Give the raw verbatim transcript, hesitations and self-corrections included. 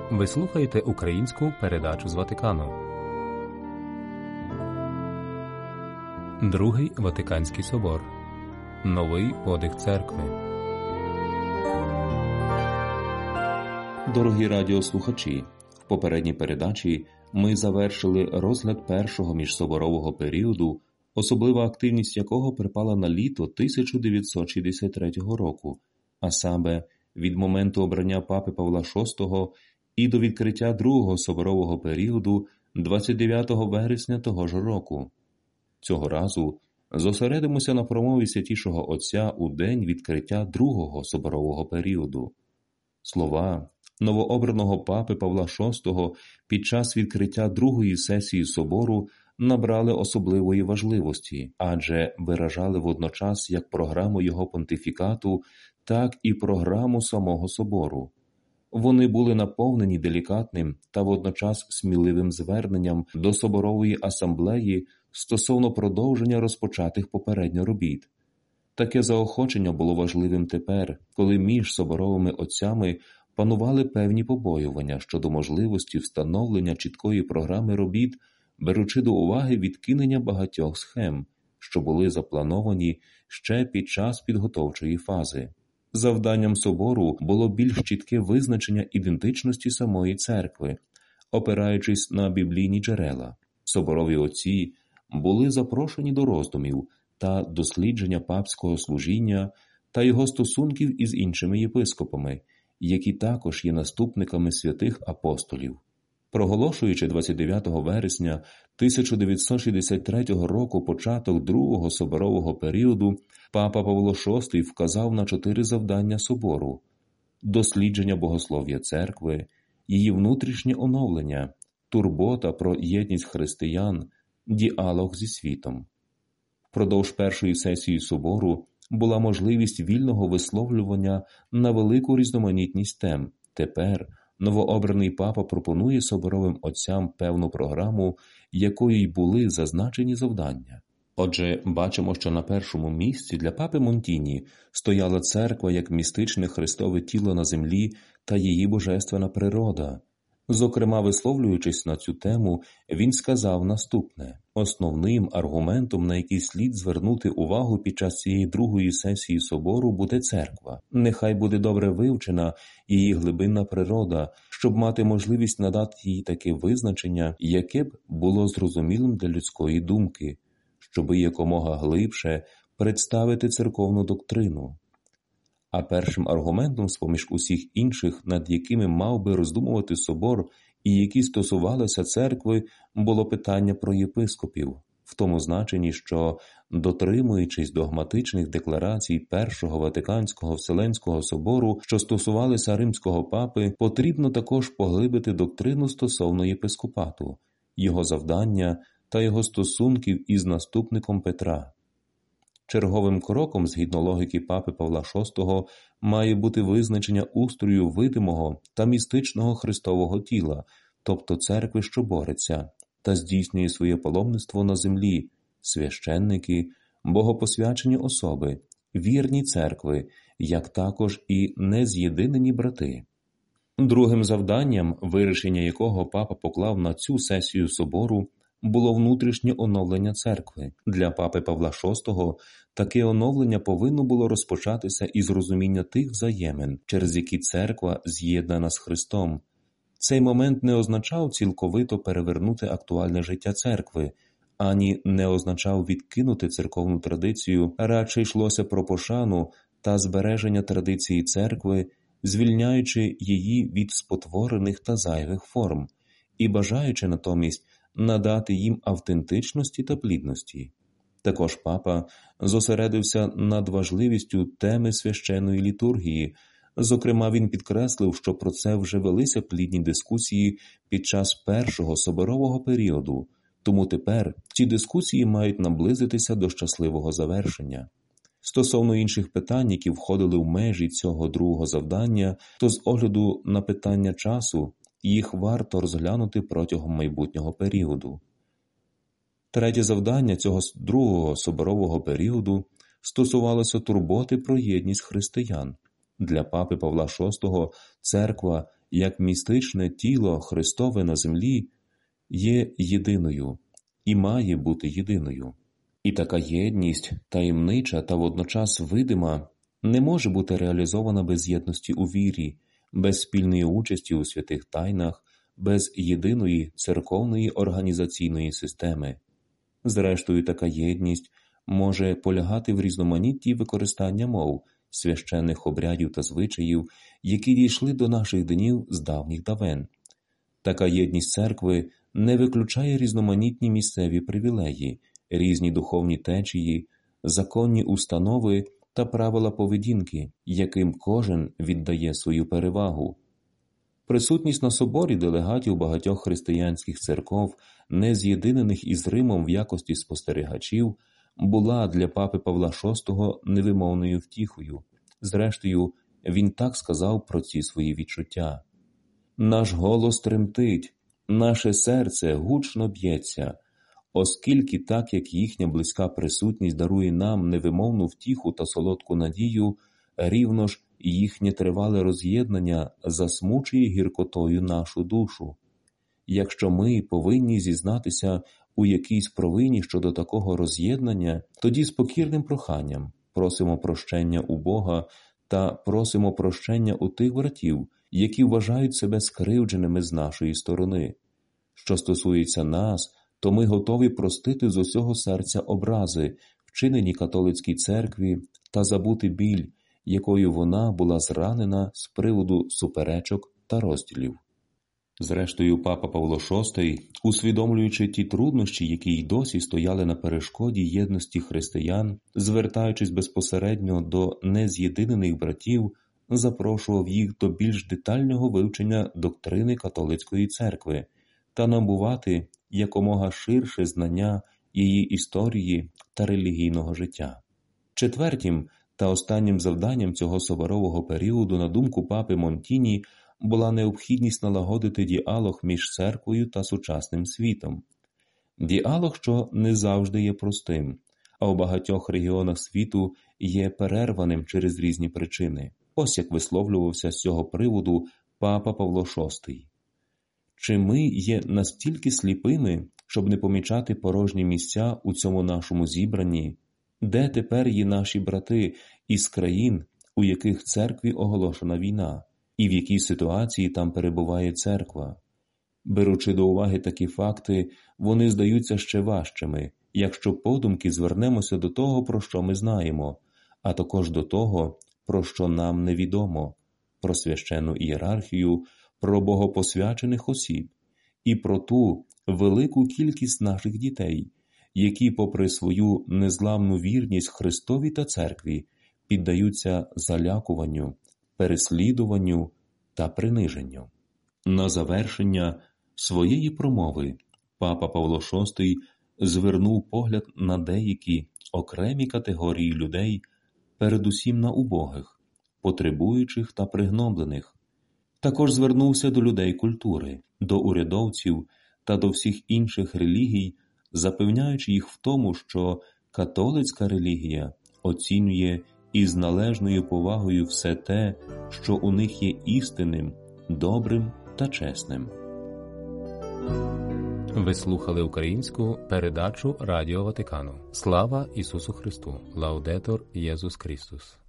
Ви слухаєте українську передачу з Ватикану. Другий Ватиканський собор. Новий подих церкви. Дорогі радіослухачі, в попередній передачі ми завершили розгляд першого міжсоборового періоду, особлива активність якого припала на літо тисяча дев'ятсот шістдесят третього року, а саме від моменту обрання папи Павла шостого і до відкриття другого соборового періоду двадцять дев'ятого вересня того ж року. Цього разу зосередимося на промові Святішого Отця у день відкриття другого соборового періоду. Слова новообраного папи Павла шостого під час відкриття другої сесії собору набрали особливої важливості, адже виражали водночас як програму його понтифікату, так і програму самого собору. Вони були наповнені делікатним та водночас сміливим зверненням до соборової асамблеї стосовно продовження розпочатих попередньо робіт. Таке заохочення було важливим тепер, коли між соборовими отцями панували певні побоювання щодо можливості встановлення чіткої програми робіт, беручи до уваги відкинення багатьох схем, що були заплановані ще під час підготовчої фази. Завданням собору було більш чітке визначення ідентичності самої церкви, опираючись на біблійні джерела. Соборові отці були запрошені до роздумів та дослідження папського служіння та його стосунків із іншими єпископами, які також є наступниками святих апостолів. Проголошуючи двадцять дев'ятого вересня тисяча дев'ятсот шістдесят третього року початок другого соборового періоду, папа Павло шостий вказав на чотири завдання собору: дослідження богослов'я церкви, її внутрішнє оновлення, турбота про єдність християн, діалог зі світом. Впродовж першої сесії собору була можливість вільного висловлювання на велику різноманітність тем. Тепер новообраний папа пропонує соборовим отцям певну програму, якою й були зазначені завдання. Отже, бачимо, що на першому місці для папи Монтіні стояла церква як містичне Христове тіло на землі та її божественна природа. Зокрема, висловлюючись на цю тему, він сказав наступне: «Основним аргументом, на який слід звернути увагу під час цієї другої сесії собору, буде церква. Нехай буде добре вивчена її глибинна природа, щоб мати можливість надати їй таке визначення, яке б було зрозумілим для людської думки, щоби якомога глибше представити церковну доктрину». А першим аргументом з-поміж усіх інших, над якими мав би роздумувати собор і які стосувалися церкви, було питання про єпископів, в тому значенні, що, дотримуючись догматичних декларацій Першого Ватиканського Вселенського собору, що стосувалися римського папи, потрібно також поглибити доктрину стосовно єпископату, його завдання та його стосунків із наступником Петра. Черговим кроком, згідно логіки папи Павла шостого, має бути визначення устрою видимого та містичного Христового тіла, тобто церкви, що бореться, та здійснює своє паломництво на землі, священники, богопосвячені особи, вірні церкви, як також і нез'єдинені брати. Другим завданням, вирішення якого папа поклав на цю сесію собору, було внутрішнє оновлення церкви. Для папи Павла шостого таке оновлення повинно було розпочатися із розуміння тих взаємин, через які церква з'єднана з Христом. Цей момент не означав цілковито перевернути актуальне життя церкви, ані не означав відкинути церковну традицію, радше йшлося про пошану та збереження традиції церкви, звільняючи її від спотворених та зайвих форм, і бажаючи натомість надати їм автентичності та плідності. Також папа зосередився над важливістю теми священної літургії. Зокрема, він підкреслив, що про це вже велися плідні дискусії під час першого соборового періоду, тому тепер ці дискусії мають наблизитися до щасливого завершення. Стосовно інших питань, які входили в межі цього другого завдання, то з огляду на питання часу, їх варто розглянути протягом майбутнього періоду. Третє завдання цього другого соборового періоду стосувалося турботи про єдність християн. Для папи Павла шостого церква як містичне тіло Христове на землі є єдиною і має бути єдиною. І така єдність, таємнича та водночас видима, не може бути реалізована без єдності у вірі, без спільної участі у святих тайнах, без єдиної церковної організаційної системи. Зрештою, така єдність може полягати в різноманітті використання мов, священних обрядів та звичаїв, які дійшли до наших днів з давніх давен. Така єдність церкви не виключає різноманітні місцеві привілеї, різні духовні течії, законні установи та правила поведінки, яким кожен віддає свою перевагу. Присутність на соборі делегатів багатьох християнських церков, не з'єднаних із Римом в якості спостерігачів, була для папи Павла шостого невимовною втіхою. Зрештою, він так сказав про ці свої відчуття. «Наш голос тремтить, наше серце гучно б'ється, оскільки так, як їхня близька присутність дарує нам невимовну втіху та солодку надію, рівно ж їхнє тривале роз'єднання засмучує гіркотою нашу душу. Якщо ми повинні зізнатися у якійсь провині щодо такого роз'єднання, тоді з покірним проханням просимо прощення у Бога та просимо прощення у тих братів, які вважають себе скривдженими з нашої сторони. Що стосується нас, то ми готові простити з усього серця образи, вчинені католицькій церкві, та забути біль, якою вона була зранена з приводу суперечок та розділів». Зрештою, папа Павло шостий, усвідомлюючи ті труднощі, які й досі стояли на перешкоді єдності християн, звертаючись безпосередньо до нез'єднаних братів, запрошував їх до більш детального вивчення доктрини католицької церкви та набувати якомога ширше знання її історії та релігійного життя. Четвертім та останнім завданням цього соборового періоду, на думку папи Монтіні, була необхідність налагодити діалог між церквою та сучасним світом. Діалог, що не завжди є простим, а у багатьох регіонах світу є перерваним через різні причини. Ось як висловлювався з цього приводу папа Павло шостий. Чи ми є настільки сліпими, щоб не помічати порожні місця у цьому нашому зібранні? Де тепер є наші брати із країн, у яких церкві оголошена війна? І в якій ситуації там перебуває церква? Беручи до уваги такі факти, вони здаються ще важчими, якщо подумки звернемося до того, про що ми знаємо, а також до того, про що нам невідомо, про священну ієрархію, про богопосвячених осіб і про ту велику кількість наших дітей, які, попри свою незламну вірність Христові та церкві, піддаються залякуванню, переслідуванню та приниженню. На завершення своєї промови папа Павло шостий звернув погляд на деякі окремі категорії людей, передусім на убогих, потребуючих та пригноблених. Також звернувся до людей культури, до урядовців та до всіх інших релігій, запевняючи їх в тому, що католицька релігія оцінює із належною повагою все те, що у них є істинним, добрим та чесним. Ви слухали українську передачу Радіо Ватикану. Слава Ісусу Христу! Лаудетор Єсус Христос!